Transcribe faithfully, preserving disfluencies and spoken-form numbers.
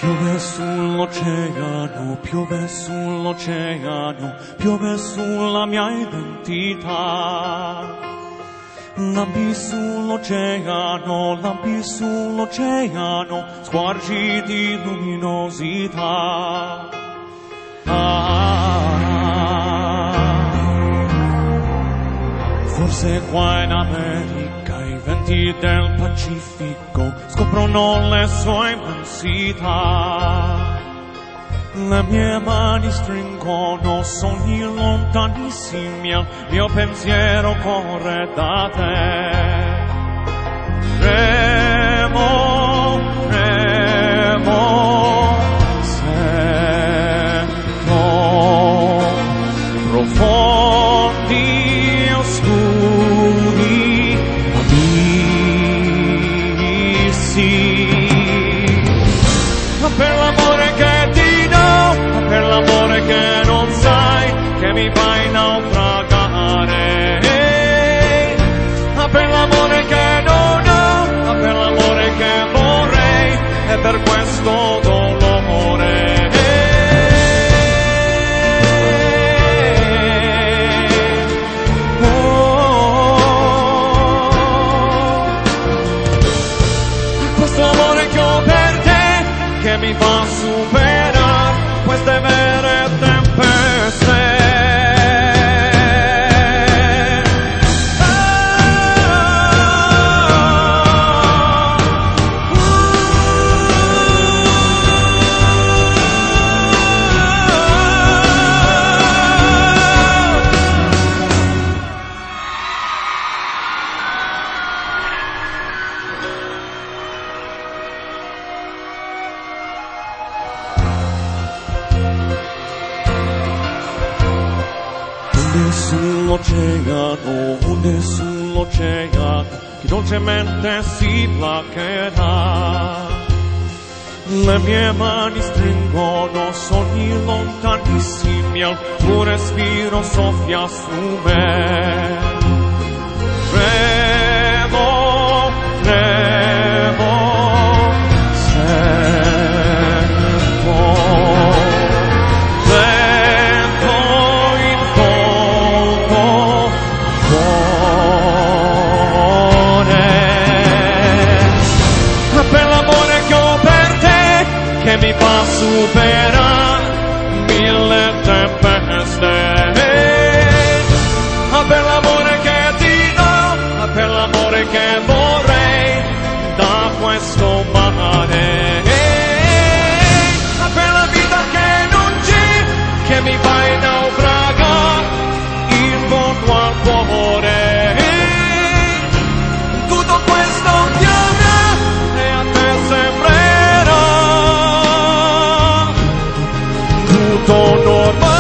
Piove sull'oceano, piove sull'oceano, piove sulla mia identità. Lampi sull'oceano, lampi sull'oceano, squarci di luminosità. Ah, forse qua in America i venti del Pacifico scoprono le sue immensità. Le mie mani stringono sogni lontanissimi, il mio pensiero corre da te. Remo, remo, sento profondi oscuri abissi. Ma per l'amore che ti do, ma per l'amore che non sai, che mi fai naufragare. Ma per l'amore che non ho, ma per l'amore che vorrei, e per questo dolore. Questo amore che ho per te, che mi fa superare queste vere tempeste. Onde sull'oceano, onde sull'oceano, che dolcemente si placherà. Le mie mani stringono sogni lontanissimi, il tuo respiro soffia su me. Tremo, tremo, sento, sento in fondo cuore. Ma per l'amore che ho per te, che mi fa superare mille tempeste. Ma per l'amore che ti do, ma per l'amore che vorrei da questo mare. Ma per la vita che non c'è, che mi fai naufragare in fondo al cuore. Tutto questo piacerà e a te sembrerà tutto normale.